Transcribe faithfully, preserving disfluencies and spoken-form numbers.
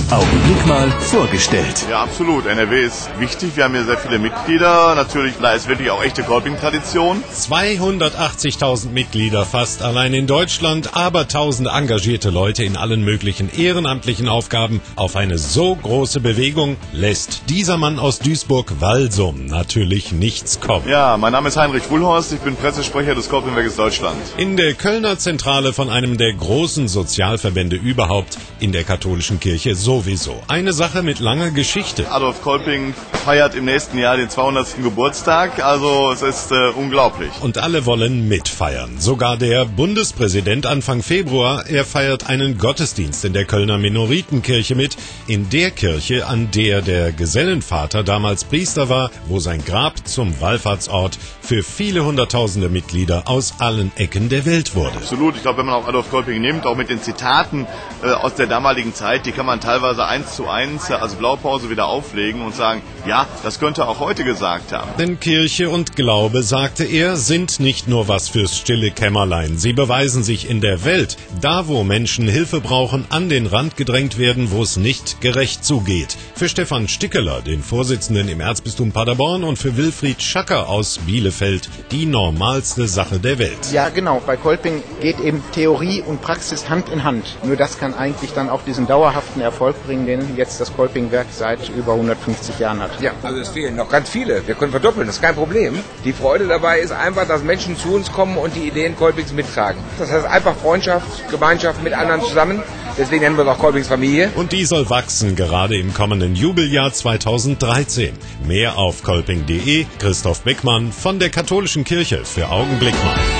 Augenblick mal vorgestellt. Ja, absolut. N R W ist wichtig. Wir haben hier sehr viele Mitglieder. Natürlich, da ist wirklich auch echte Kolping-Tradition. zweihundertachtzigtausend Mitglieder fast allein in Deutschland, aber tausende engagierte Leute in allen möglichen ehrenamtlichen Aufgaben. Auf eine so große Bewegung lässt dieser Mann aus Duisburg-Walsum natürlich nichts kommen. Ja, mein Name ist Heinrich Wuhlhorst. Ich bin Pressesprecher des Kolpingwerkes Deutschland. In der Kölner Zentrale von einem der großen Sozialverbände überhaupt, in der katholischen Kirche sowieso. Eine Sache mit langer Geschichte. Adolf Kolping feiert im nächsten Jahr den zweihundertsten Geburtstag, also es ist äh, unglaublich. Und alle wollen mitfeiern. Sogar der Bundespräsident Anfang Februar, er feiert einen Gottesdienst in der Kölner Minoritenkirche mit, in der Kirche, an der der Gesellenvater damals Priester war, wo sein Grab zum Wallfahrtsort für viele hunderttausende Mitglieder aus allen Ecken der Welt wurde. Absolut, ich glaube, wenn man auch Adolf Kolping nimmt, auch mit den Zitaten äh, aus der damaligen Zeit, die kann man teilweise eins zu eins als Blaupause wieder auflegen und sagen, ja, das könnte er auch heute gesagt haben. Denn Kirche und Glaube, sagte er, sind nicht nur was fürs stille Kämmerlein. Sie beweisen sich in der Welt, da wo Menschen Hilfe brauchen, an den Rand gedrängt werden, wo es nicht gerecht zugeht. Für Stefan Stickeler, den Vorsitzenden im Erzbistum Paderborn, und für Wilfried Schacker aus Bielefeld die normalste Sache der Welt. Ja, genau. Bei Kolping geht eben Theorie und Praxis Hand in Hand. Nur das kann eigentlich dann auch diesen dauerhaften Erfolg bringen, den jetzt das Kolpingwerk seit über hundertfünfzig Jahren hat. Ja, also es fehlen noch ganz viele. Wir können verdoppeln, das ist kein Problem. Die Freude dabei ist einfach, dass Menschen zu uns kommen und die Ideen Kolpings mittragen. Das heißt einfach Freundschaft, Gemeinschaft mit anderen zusammen. Deswegen nennen wir es auch Kolpings Familie. Und die soll wachsen, gerade im kommenden Jubeljahr zweitausenddreizehn. Mehr auf kolping punkt de. Christoph Beckmann von der Katholischen Kirche für Augenblick mal.